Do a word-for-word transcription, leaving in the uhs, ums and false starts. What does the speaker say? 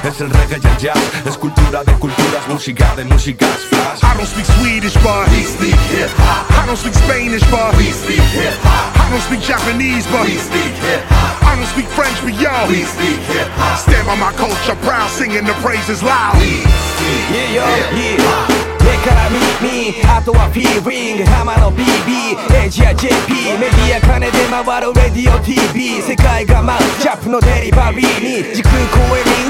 Es el reggae y el jazz, es cultura de culturas, música de músicas, flash. I don't speak Swedish, but we speak hip-hop. I don't speak Spanish, but we speak hip-hop. I don't speak Japanese, but we speak hip-hop. I don't speak French, but yo, we speak hip-hop. Stand by my culture, proud, singing the praises loud. We speak yeah, hip-hop. yeah. 目から耳あとはフィーリング浜の ビービー エイジや ジェーピー メディア金で回るレディオ ティービー 世界が舞うジャップのデリバリーに時空超えに